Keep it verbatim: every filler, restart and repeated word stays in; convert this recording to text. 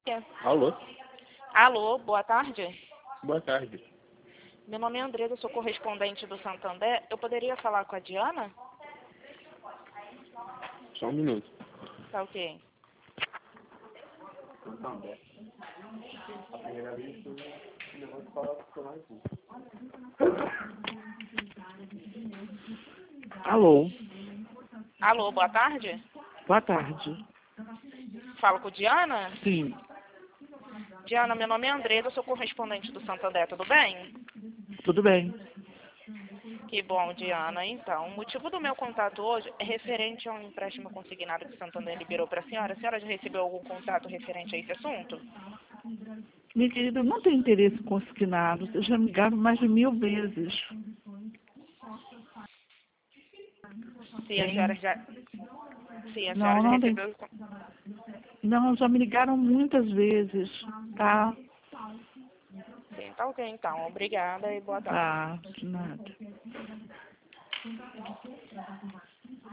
Alô? Alô, boa tarde. Boa tarde. Meu nome é Andresa, sou correspondente do Santander. Eu poderia falar com a Diana? Só um minuto. Tá ok. Alô, Alô, boa tarde. boa tarde. Falo com Diana? Sim, Diana, meu nome é Andresa, sou correspondente do Santander, tudo bem? tudo bem. Que bom, Diana. Então, o motivo do meu contato hoje é referente a um empréstimo consignado que o Santander liberou para a senhora. A senhora já recebeu algum contato referente a esse assunto? Minha querida, eu não tenho interesse consignado. Vocês já me ligaram mais de mil vezes. Se a senhora já, se a senhora Não, já não tem. recebeu... Não, já me ligaram muitas vezes, tá? Sim, tá ok, então. Obrigada e boa tarde. Tá, de nada.